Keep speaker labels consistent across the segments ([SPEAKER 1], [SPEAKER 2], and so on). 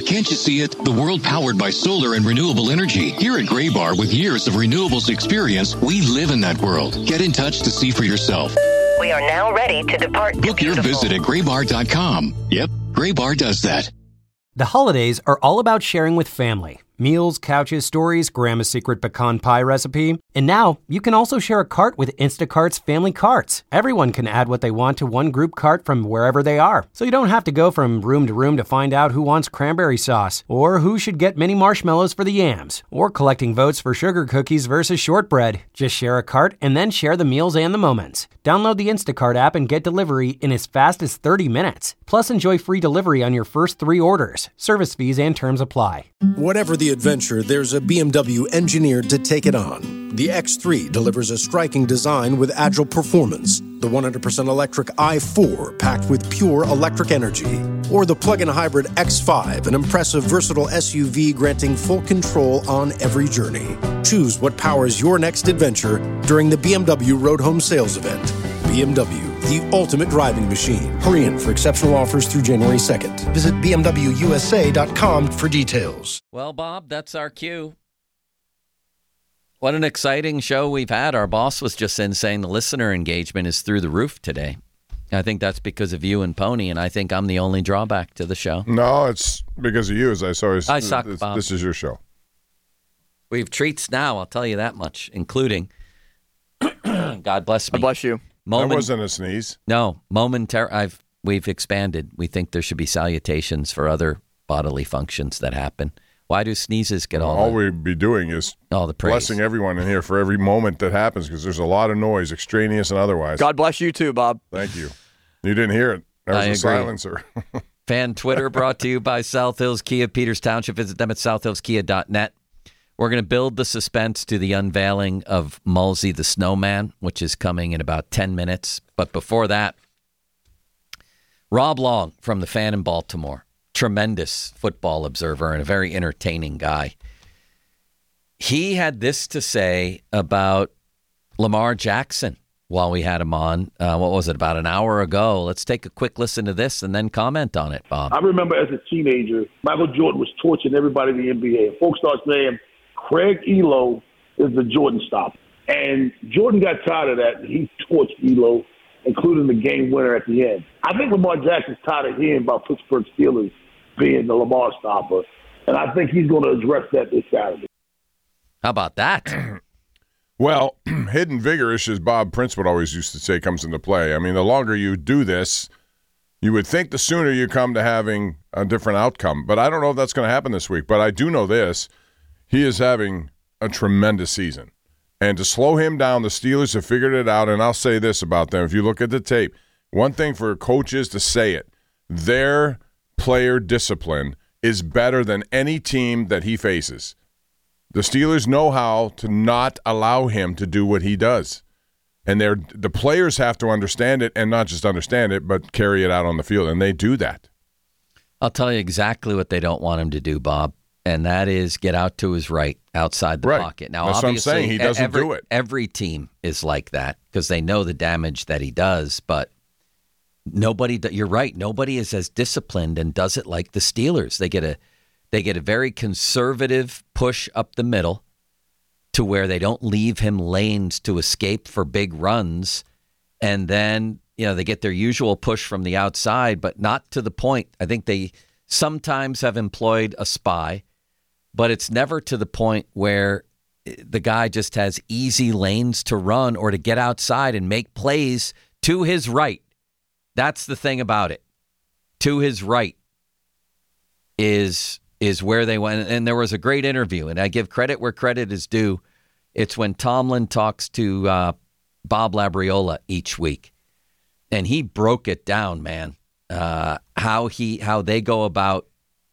[SPEAKER 1] can't you see it? The world powered by solar and renewable energy. Here at Graybar, with years of renewables experience, we live in that world. Get in touch to see for yourself.
[SPEAKER 2] We are now ready to depart.
[SPEAKER 1] Book your visit at graybar.com. Yep, Graybar does that.
[SPEAKER 3] The holidays are all about sharing with family. Meals, couches, stories, Grandma's secret pecan pie recipe. And now, you can also share a cart with Instacart's Family Carts. Everyone can add what they want to one group cart from wherever they are. So you don't have to go from room to room to find out who wants cranberry sauce, or who should get mini marshmallows for the yams, or collecting votes for sugar cookies versus shortbread. Just share a cart and then share the meals and the moments. Download the Instacart app and get delivery in as fast as 30 minutes. Plus, enjoy free delivery on your first 3 orders. Service fees and terms apply.
[SPEAKER 4] Whatever the adventure, there's a BMW engineered to take it on. The X3 delivers a striking design with agile performance. The 100% electric i4 packed with pure electric energy. Or the plug-in hybrid X5, an impressive, versatile SUV granting full control on every journey. Choose what powers your next adventure during the BMW Road Home Sales Event. BMW, the ultimate driving machine. Hurry in for exceptional offers through January 2nd. Visit BMWUSA.com for details.
[SPEAKER 5] Well, Bob, that's our cue. What an exciting show we've had. Our boss was just in saying the listener engagement is through the roof today. I think that's because of you and Pony, and I think I'm the only drawback to the show.
[SPEAKER 6] No, it's because of you, as I saw.
[SPEAKER 5] I suck, Bob.
[SPEAKER 6] This is your show.
[SPEAKER 5] We have treats now, I'll tell you that much, including, God bless me.
[SPEAKER 7] God bless you.
[SPEAKER 6] That wasn't a sneeze.
[SPEAKER 5] No, we've expanded. We think there should be salutations for other bodily functions that happen. Why do sneezes get
[SPEAKER 6] all we'd be doing is
[SPEAKER 5] all the praise.
[SPEAKER 6] Blessing everyone in here for every moment that happens, because there's a lot of noise, extraneous and otherwise.
[SPEAKER 7] God bless you too, Bob.
[SPEAKER 6] Thank you. You didn't hear it. There was a silencer.
[SPEAKER 5] Fan Twitter brought to you by South Hills Kia, Peters Township. Visit them at southhillskia.net. We're going to build the suspense to the unveiling of Mulsey the Snowman, which is coming in about 10 minutes. But before that, Rob Long from the Fan in Baltimore. Tremendous football observer and a very entertaining guy. He had this to say about Lamar Jackson while we had him on. What was it, about an hour ago? Let's take a quick listen to this and then comment on it, Bob.
[SPEAKER 8] I remember as a teenager, Michael Jordan was torching everybody in the NBA. And folks started saying, Craig Elo is the Jordan stopper. And Jordan got tired of that. He torched Elo, including the game winner at the end. I think Lamar Jackson's tired of hearing about Pittsburgh Steelers being the Lamar stopper, and I think he's going to address that this Saturday.
[SPEAKER 5] How about that?
[SPEAKER 6] Well, hidden vigorish, as Bob Prince would always used to say, comes into play. I mean, the longer you do this, you would think the sooner you come to having a different outcome. But I don't know if that's going to happen this week. But I do know this. He is having a tremendous season. And to slow him down, the Steelers have figured it out. And I'll say this about them. If you look at the tape, one thing for coaches to say it, their player discipline is better than any team that he faces. The Steelers know how to not allow him to do what he does. And the players have to understand it, and not just understand it, but carry it out on the field. And they do that.
[SPEAKER 5] I'll tell you exactly what they don't want him to do, Bob. And that is get out to his right, outside the pocket. Now,
[SPEAKER 6] that's
[SPEAKER 5] obviously,
[SPEAKER 6] what I'm saying. He doesn't do it.
[SPEAKER 5] Every team is like that because they know the damage that he does. But you're right. Nobody is as disciplined and does it like the Steelers. They get a very conservative push up the middle to where they don't leave him lanes to escape for big runs. And then, they get their usual push from the outside, but not to the point. I think they sometimes have employed a spy, but it's never to the point where the guy just has easy lanes to run or to get outside and make plays to his right. That's the thing about it. To his right is where they went. And there was a great interview, and I give credit where credit is due. It's when Tomlin talks to Bob Labriola each week, and he broke it down, man, how they go about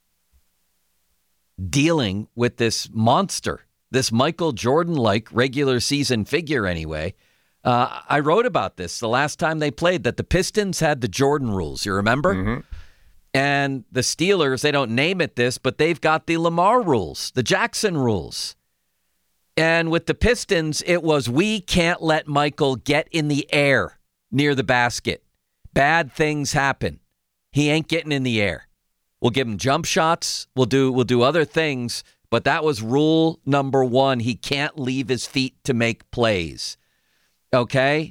[SPEAKER 5] dealing with this monster, this Michael Jordan-like regular season figure anyway. I wrote about this the last time they played, that the Pistons had the Jordan rules. You remember? Mm-hmm. And the Steelers, they don't name it this, but they've got the Lamar rules, the Jackson rules. And with the Pistons, it was, we can't let Michael get in the air near the basket. Bad things happen. He ain't getting in the air. We'll give him jump shots. We'll do other things. But that was rule number one. He can't leave his feet to make plays. Okay?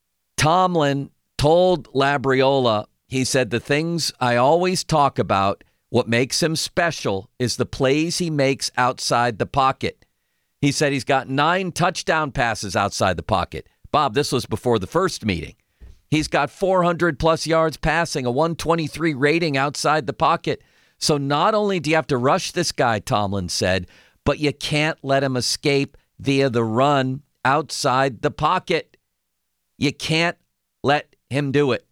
[SPEAKER 5] Tomlin told Labriola, he said, the things I always talk about, what makes him special is the plays he makes outside the pocket. He said he's got 9 touchdown passes outside the pocket. Bob, this was before the first meeting. He's got 400-plus yards passing, a 123 rating outside the pocket. So not only do you have to rush this guy, Tomlin said, but you can't let him escape via the run outside the pocket. You can't let him do it.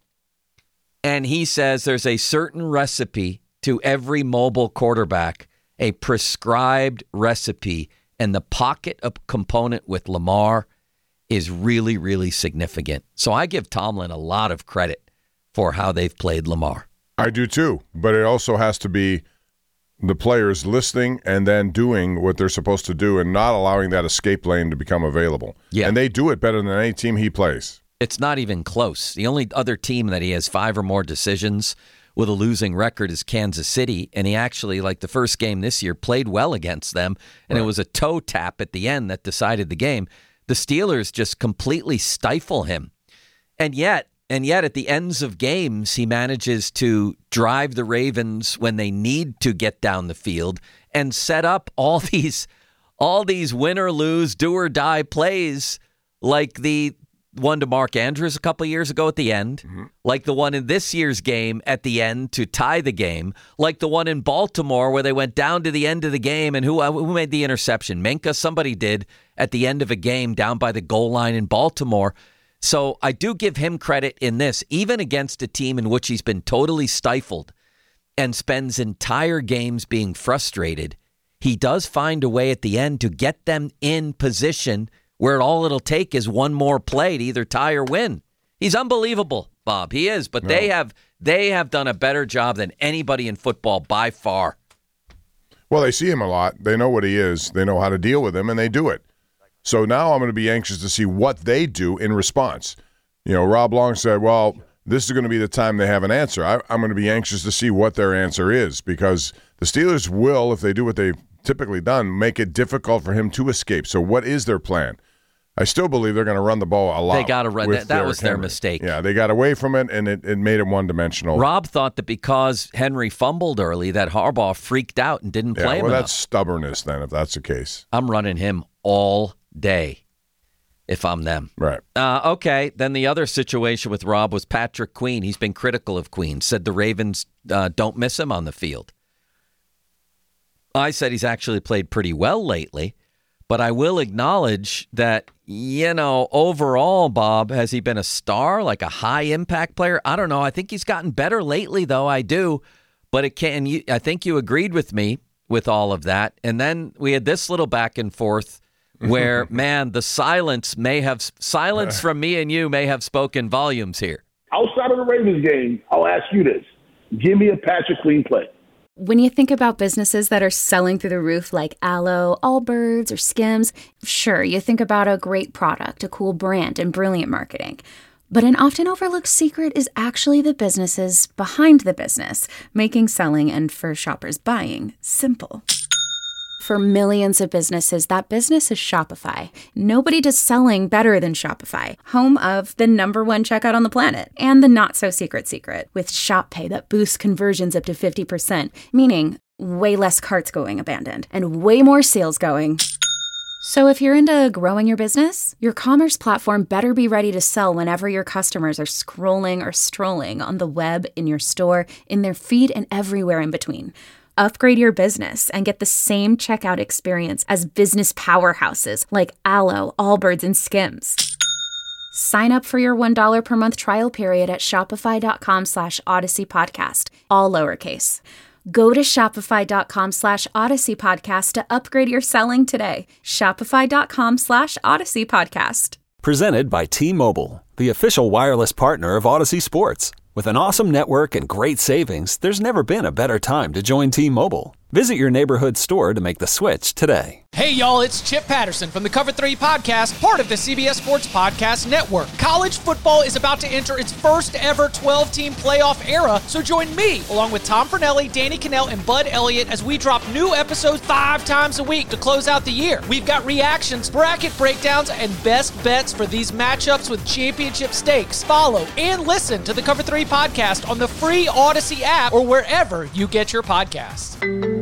[SPEAKER 5] And he says there's a certain recipe to every mobile quarterback, a prescribed recipe, and the pocket component with Lamar is really, really significant. So I give Tomlin a lot of credit for how they've played Lamar.
[SPEAKER 6] I do too, but it also has to be the players listening and then doing what they're supposed to do and not allowing that escape lane to become available. Yeah. And they do it better than any team he plays.
[SPEAKER 5] It's not even close. The only other team that he has 5 or more decisions with a losing record is Kansas City, and he actually, like the first game this year, played well against them, and It was a toe tap at the end that decided the game. The Steelers just completely stifle him. And yet at the ends of games, he manages to drive the Ravens when they need to get down the field and set up all these win or lose, do or die plays, like the one to Mark Andrews a couple of years ago at the end, like the one in this year's game at the end to tie the game, like the one in Baltimore where they went down to the end of the game, and who made the interception? Minka, somebody did at the end of a game down by the goal line in Baltimore. So I do give him credit in this, even against a team in which he's been totally stifled and spends entire games being frustrated. He does find a way at the end to get them in position where all it'll take is one more play to either tie or win. He's unbelievable, Bob. He is, but they have done a better job than anybody in football by far.
[SPEAKER 6] Well, they see him a lot. They know what he is. They know how to deal with him, and they do it. So now I'm going to be anxious to see what they do in response. You know, Rob Long said, well, this is going to be the time they have an answer. I'm going to be anxious to see what their answer is, because the Steelers will, if they do what they've typically done, make it difficult for him to escape. So what is their plan? I still believe they're going to run the ball a lot.
[SPEAKER 5] They got to run. That was their mistake.
[SPEAKER 6] Yeah, they got away from it, and it made it one-dimensional.
[SPEAKER 5] Rob thought that because Henry fumbled early, that Harbaugh freaked out and didn't play him enough.
[SPEAKER 6] That's stubbornness then, if that's the case.
[SPEAKER 5] I'm running him all day if I'm them.
[SPEAKER 6] Right.
[SPEAKER 5] Okay, then the other situation with Rob was Patrick Queen. He's been critical of Queen, said the Ravens don't miss him on the field. I said he's actually played pretty well lately. But I will acknowledge that, overall, Bob, has he been a star, like a high-impact player? I don't know. I think he's gotten better lately, though. I do. But I think you agreed with me with all of that. And then we had this little back and forth where, man, the silence from me and you may have spoken volumes here.
[SPEAKER 8] Outside of the Ravens game, I'll ask you this. Give me a Patrick Queen play.
[SPEAKER 7] When you think about businesses that are selling through the roof like Aloe, Allbirds, or Skims, sure, you think about a great product, a cool brand, and brilliant marketing. But an often overlooked secret is actually the businesses behind the business, making selling and, for shoppers, buying simple. For millions of businesses, that business is Shopify. Nobody does selling better than Shopify, home of the #1 checkout on the planet, and the not-so-secret secret, with Shop Pay that boosts conversions up to 50%, meaning way less carts going abandoned, and way more sales going. So if you're into growing your business, your commerce platform better be ready to sell whenever your customers are scrolling or strolling on the web, in your store, in their feed, and everywhere in between. Upgrade your business and get the same checkout experience as business powerhouses like Aloe, Allbirds, and Skims. Sign up for your $1 per month trial period at shopify.com/Odyssey Podcast, all lowercase. Go to shopify.com/Odyssey Podcast to upgrade your selling today. Shopify.com/Odyssey Podcast.
[SPEAKER 9] Presented by T-Mobile, the official wireless partner of Odyssey Sports. With an awesome network and great savings, there's never been a better time to join T-Mobile. Visit your neighborhood store to make the switch today.
[SPEAKER 10] Hey, Hey, y'all, it's Chip Patterson from the Cover 3 Podcast, part of the CBS Sports Podcast Network. College football is about to enter its first ever 12-team playoff era, so join me, along with Tom Fornelli, Danny Cannell, and Bud Elliott, as we drop new episodes 5 times a week to close out the year. We've got reactions, bracket breakdowns, and best bets for these matchups with championship stakes. Follow and listen to the Cover 3 Podcast on the free Odyssey app or wherever you get your podcasts.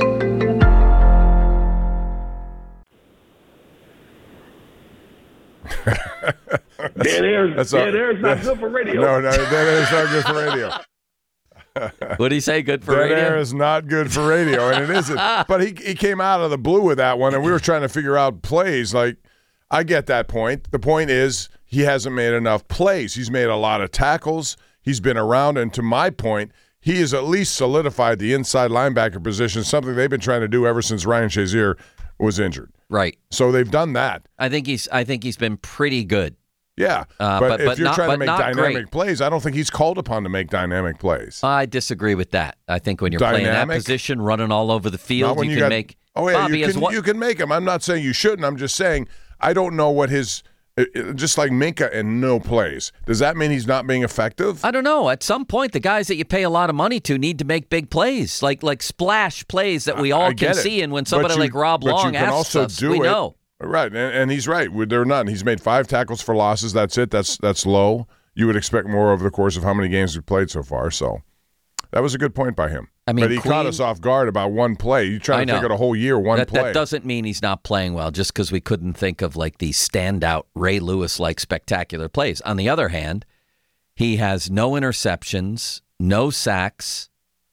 [SPEAKER 8] Dead air is not good for radio.
[SPEAKER 6] No, dead air is not good for radio.
[SPEAKER 5] What did he say? Good for radio?
[SPEAKER 6] Dead air is not good for radio, and it isn't. But he came out of the blue with that one, and we were trying to figure out plays. Like, I get that point. The point is he hasn't made enough plays. He's made a lot of tackles. He's been around, and to my point, he has at least solidified the inside linebacker position, something they've been trying to do ever since Ryan Shazier was injured.
[SPEAKER 5] Right.
[SPEAKER 6] So they've done that.
[SPEAKER 5] I think he's been pretty good.
[SPEAKER 6] Yeah, but if you're trying to make dynamic
[SPEAKER 5] great
[SPEAKER 6] plays, I don't think he's called upon to make dynamic plays.
[SPEAKER 5] I disagree with that. I think when you're playing that position, running all over the field, you can make.
[SPEAKER 6] Oh yeah, you can make him. I'm not saying you shouldn't. I'm just saying I don't know what his. Just like Minka and no plays. Does that mean he's not being effective?
[SPEAKER 5] I don't know. At some point, the guys that you pay a lot of money to need to make big plays, like splash plays that we all can see. And when somebody like Rob Long asks us, we know.
[SPEAKER 6] Right, and he's right. They're not. He's made 5 tackles for losses. That's it. That's low. You would expect more over the course of how many games we've played so far. So that was a good point by him.
[SPEAKER 5] I mean,
[SPEAKER 6] but he caught us off guard about one play. You try to think of a whole year, one play.
[SPEAKER 5] That doesn't mean he's not playing well just because we couldn't think of like these standout Ray Lewis-like spectacular plays. On the other hand, he has no interceptions, no sacks,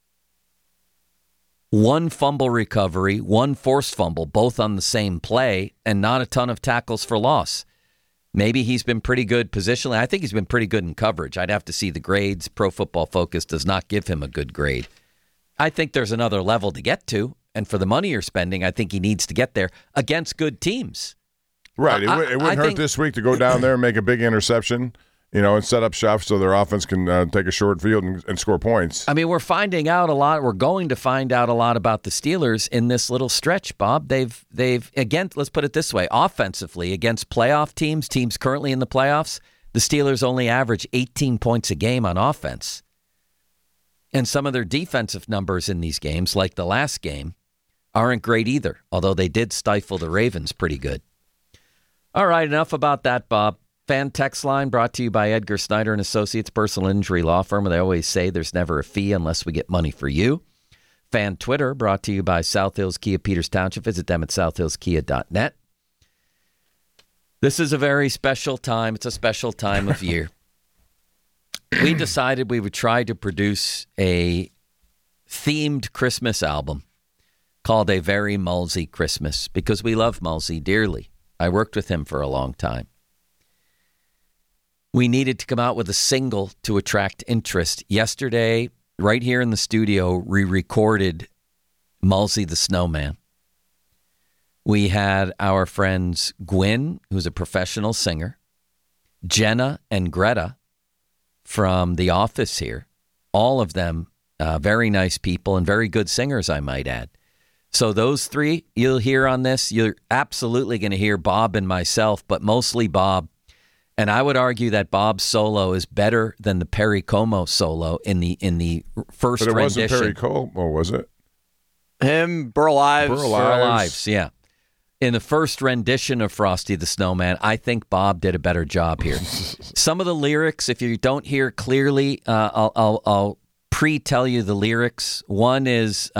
[SPEAKER 5] 1 fumble recovery, 1 forced fumble, both on the same play, and not a ton of tackles for loss. Maybe he's been pretty good positionally. I think he's been pretty good in coverage. I'd have to see the grades. Pro Football Focus does not give him a good grade. I think there's another level to get to, and for the money you're spending, I think he needs to get there against good teams.
[SPEAKER 6] Right. It wouldn't hurt this week to go down there and make a big interception, and set up shop so their offense can take a short field and score points.
[SPEAKER 5] I mean, we're finding out a lot. We're going to find out a lot about the Steelers in this little stretch, Bob. They've again, let's put it this way, offensively, against playoff teams currently in the playoffs, the Steelers only average 18 points a game on offense. And some of their defensive numbers in these games, like the last game, aren't great either, although they did stifle the Ravens pretty good. All right, enough about that, Bob. Fan text line brought to you by Edgar Snyder and Associates, personal injury law firm. They always say there's never a fee unless we get money for you. Fan Twitter brought to you by South Hills Kia Peters Township. Visit them at southhillskia.net. This is a very special time. It's a special time of year. We decided we would try to produce a themed Christmas album called A Very Mulsey Christmas because we love Mulsey dearly. I worked with him for a long time. We needed to come out with a single to attract interest. Yesterday, right here in the studio, we recorded Mulsey the Snowman. We had our friends Gwyn, who's a professional singer, Jenna and Greta from The Office here, all of them very nice people and very good singers, I might add. So those 3 you'll hear on this. You're absolutely going to hear Bob and myself, but mostly Bob. And I would argue that Bob's solo is better than the Perry Como solo in the first rendition. But it wasn't
[SPEAKER 6] Perry Como, was it?
[SPEAKER 11] Him, Burl Ives,
[SPEAKER 5] yeah. In the first rendition of Frosty the Snowman, I think Bob did a better job here. Some of the lyrics, if you don't hear clearly, I'll pre-tell you the lyrics. One is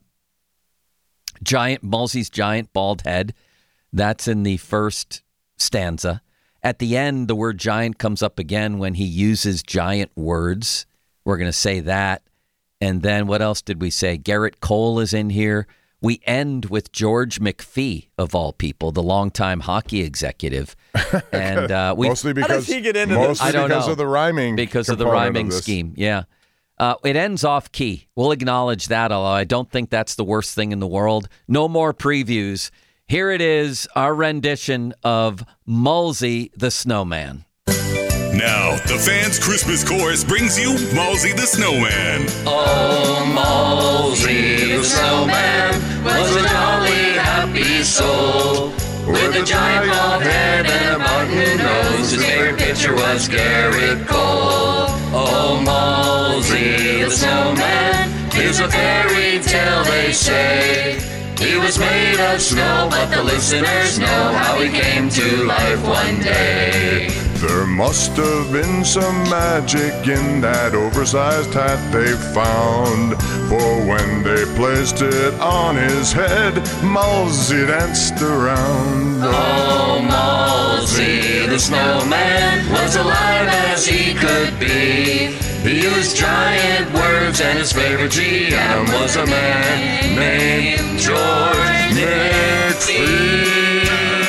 [SPEAKER 5] Mulsey's giant bald head. That's in the first stanza. At the end, the word giant comes up again when he uses giant words. We're going to say that. And then what else did we say? Garrett Cole is in here. We end with George McPhee, of all people, the longtime hockey executive. And
[SPEAKER 6] mostly because,
[SPEAKER 11] how does he get into this?
[SPEAKER 5] I don't know.
[SPEAKER 6] Of the rhyming.
[SPEAKER 5] Because of the rhyming scheme, yeah. It ends off key. We'll acknowledge that, although I don't think that's the worst thing in the world. No more previews. Here it is, our rendition of Mulsey the Snowman.
[SPEAKER 12] Now, the fans' Christmas chorus brings you Mulsey the Snowman.
[SPEAKER 13] Oh, Mulsey the Snowman was a jolly happy soul. With a giant bald head and a button nose, his favorite pitcher was Garrett Cole. Oh, Mosey the Snowman is a fairy tale, they say. He was made of snow, but the listeners know how he came to life one day.
[SPEAKER 6] There must have been some magic in that oversized hat they found, for when they placed it on his head, Mosey danced around.
[SPEAKER 13] Oh, Mosey the Snowman was alive as he could be. He used giant words and his favorite GM was a man named George McPhee.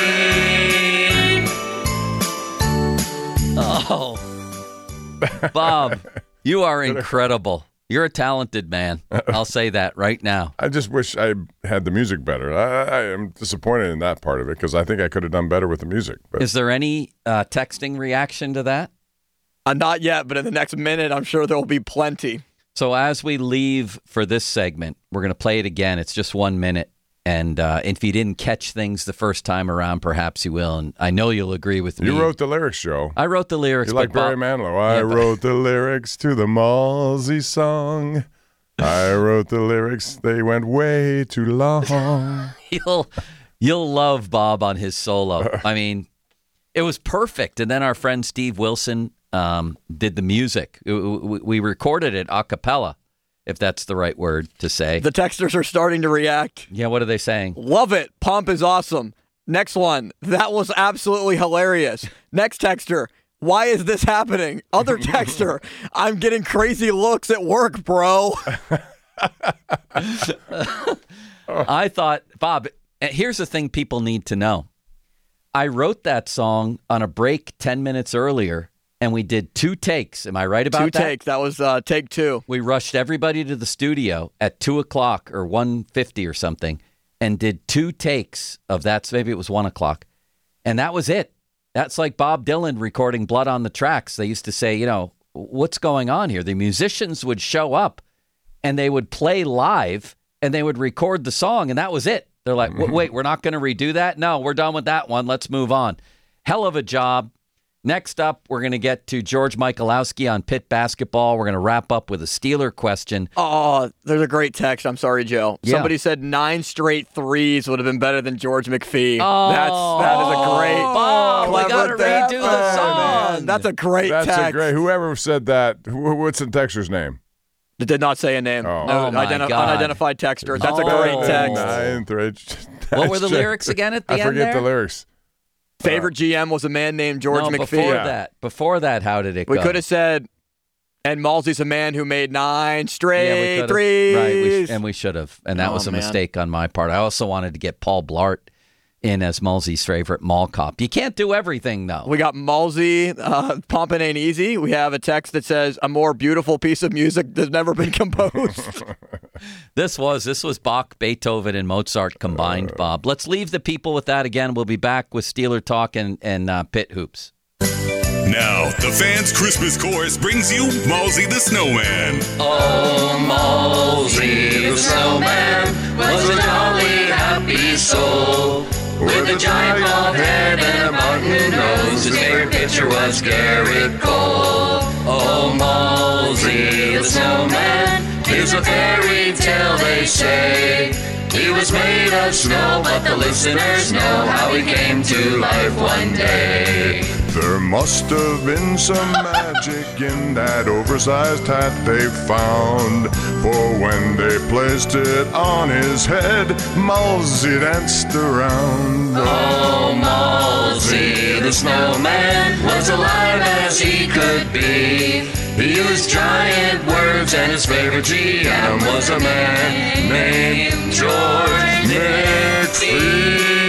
[SPEAKER 5] Oh, Bob, you are incredible. You're a talented man. I'll say that right now.
[SPEAKER 6] I just wish I had the music better. I am disappointed in that part of it because I think I could have done better with the music. But.
[SPEAKER 5] Is there any texting reaction to that?
[SPEAKER 11] Not yet, but in the next minute, I'm sure there will be plenty.
[SPEAKER 5] So as we leave for this segment, we're going to play it again. It's just 1 minute. And if you didn't catch things the first time around, perhaps you will. And I know you'll agree with me.
[SPEAKER 6] You wrote the lyrics, Joe.
[SPEAKER 5] I wrote the lyrics.
[SPEAKER 6] You're like Barry Manilow. I wrote the lyrics to the Mosey song. I wrote the lyrics. They went way too long.
[SPEAKER 5] You'll love Bob on his solo. I mean, it was perfect. And then our friend Steve Wilson did the music. We recorded it a cappella, if that's the right word to say.
[SPEAKER 11] The texters are starting to react.
[SPEAKER 5] Yeah, what are they saying?
[SPEAKER 11] Love it. Pump is awesome. Next one. That was absolutely hilarious. Next texter. Why is this happening? Other texter. I'm getting crazy looks at work, bro.
[SPEAKER 5] I thought, Bob, here's the thing people need to know. I wrote that song on a break 10 minutes earlier, and we did 2 takes. Am I right about that?
[SPEAKER 11] 2 takes. That was take 2.
[SPEAKER 5] We rushed everybody to the studio at 2 o'clock or 1:50 or something and did 2 takes of that. So maybe it was 1 o'clock. And that was it. That's like Bob Dylan recording Blood on the Tracks. They used to say, what's going on here? The musicians would show up and they would play live and they would record the song, and that was it. They're like, wait, we're not going to redo that? No, we're done with that one. Let's move on. Hell of a job. Next up, we're going to get to George Michalowski on Pitt basketball. We're going to wrap up with a Steeler question.
[SPEAKER 11] Oh, there's a great text. I'm sorry, Joe.
[SPEAKER 5] Yeah.
[SPEAKER 11] Somebody said 9 straight threes would have been better than George McPhee.
[SPEAKER 5] Oh,
[SPEAKER 11] that is a great.
[SPEAKER 5] Bob, we got to redo the song.
[SPEAKER 11] Man. That's a great text.
[SPEAKER 6] That's a great. Whoever said that, what's the texter's name?
[SPEAKER 11] It did not say a name.
[SPEAKER 6] Oh.
[SPEAKER 11] No,
[SPEAKER 5] my God.
[SPEAKER 11] unidentified texter. That's a great text.
[SPEAKER 5] What were the lyrics again at the end
[SPEAKER 6] I forget
[SPEAKER 5] there?
[SPEAKER 6] the lyrics.
[SPEAKER 11] Favorite GM was a man named George McPhee.
[SPEAKER 5] Before that, how did it go?
[SPEAKER 11] We could have said, and Malsey's a man who made 9 straight threes.
[SPEAKER 5] Right, we should have. And that was a mistake on my part. I also wanted to get Paul Blart in as Malsey's favorite mall cop. You can't do everything, though.
[SPEAKER 11] We got Malsey, Pumpin' Ain't Easy. We have a text that says, a more beautiful piece of music that's never been composed.
[SPEAKER 5] This was Bach, Beethoven, and Mozart combined, Bob. Let's leave the people with that again. We'll be back with Steeler Talk and Pitt Hoops.
[SPEAKER 12] Now, the fans' Christmas chorus brings you Mosey the Snowman.
[SPEAKER 13] Oh, Mosey the Snowman was a jolly, happy soul. With a giant bald head and a button nose, his favorite pitcher was Garrett Cole. Oh, Mosey the Snowman is a fairy tale, they say. He was made of snow, but the listeners know how he came to life one day.
[SPEAKER 6] There must have been some magic in that oversized hat they found, for when they placed it on his head, Mosey danced around.
[SPEAKER 13] Oh, Mosey the Snowman was alive as he could be. He used giant words and his favorite GM was a man named George McPhee.